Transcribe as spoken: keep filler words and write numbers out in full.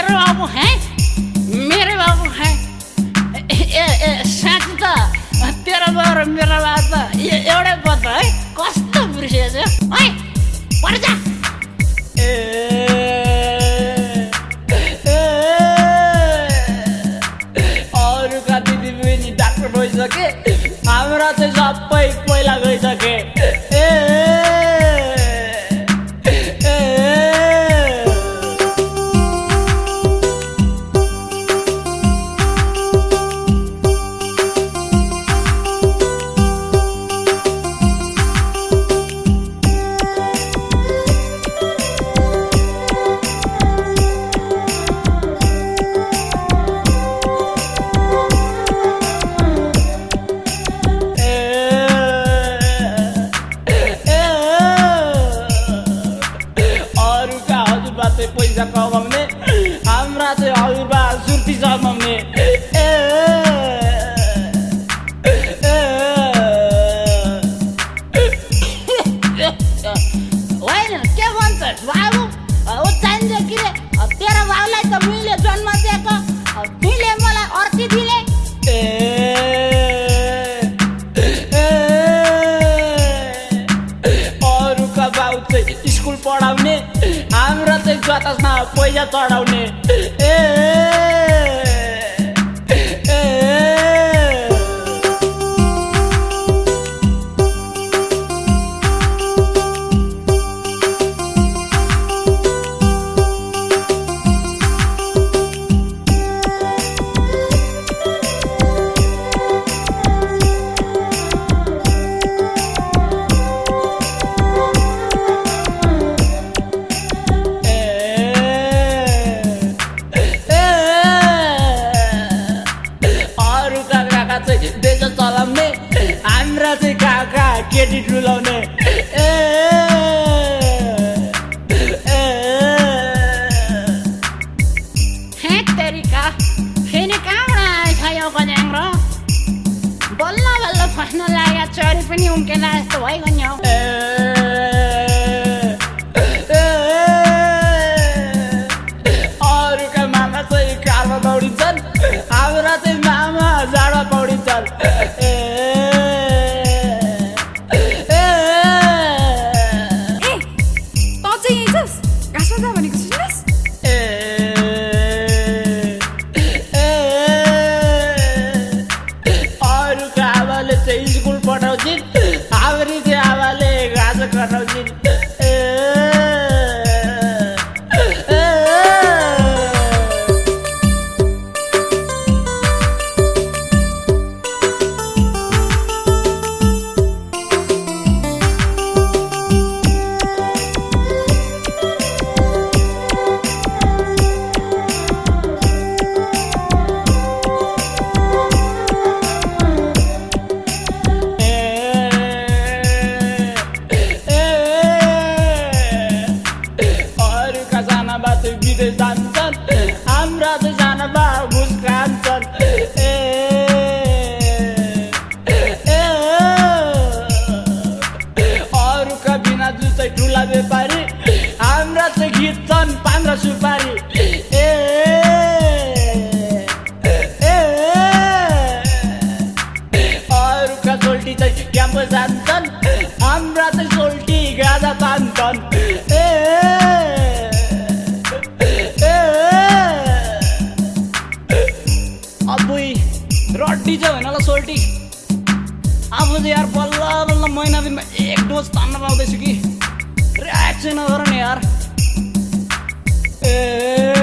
मेरो बाबु है मेरो बाबु है ए ए साँच्ची त तेरो बाबु र मेरो बाबु त एउटै पद है कस्तो बिर्सिएछ है पर जा ए अरूका दिदी बहिनी डाक्टर भइसके हाम्रा चाहिँ सबै पहिला गइसके ए पैसा कमाउने हाम्रा चाहिँ हजुरबा सुर्ती जमाउने ए होइन के भन्छस् बाबु ऊ चाहिन्छ कि रे तेरो बाबुलाई त मैले जन्म दिएको तिमीले मलाई अर्की दिले ए अरूका बाबु चाहिँ स्कुल पढाउने हाम्रा चाहिँ जतासमा पैसा चढाउने ए देश चलाउने हाम्रा चाहिँ काका केटी डुलाउने ए हे तेरिका फेरि कहाँबाट आएछ यो गज्याङ र बल्ल बल्ल फस्न लाग्यो चरी पनि उम्केला जस्तो भइगयो नि हौ अरूका मामा चाहिँ कारमा दौडिन्छन् हाम्रा चाहिँ मामा जाडो पौडिन्छन् ए त चाहिँ यही छस् घाँसमा जा भनेको सुन्नुहोस् ए अरूका आमाले चाहिँ स्कुल पठाउँछिन् हाम्री चाहिँ आमाले घाँस कटाउँछिन् ए विदेश जान्छन् हाम्रा चाहिँ साना बा घुस खान्छन् ए अरूका बिना जुन ठुला व्यापारी हाम्रा चाहिँ खिच्छन् पान र सुपारी ए अरूका सोल्टी चाहिँ क्याम्पस जान्छन् हाम्रा चाहिँ सोल्टी गाजा तान्छन् ए रड्डी चाहिँ होइन ल सोल्टी अब चाहिँ यार बल्ल बल्ल महिना दिनमा एक डोज तान्न पाउँदैछु कि रियाक्सन गर नि यार ए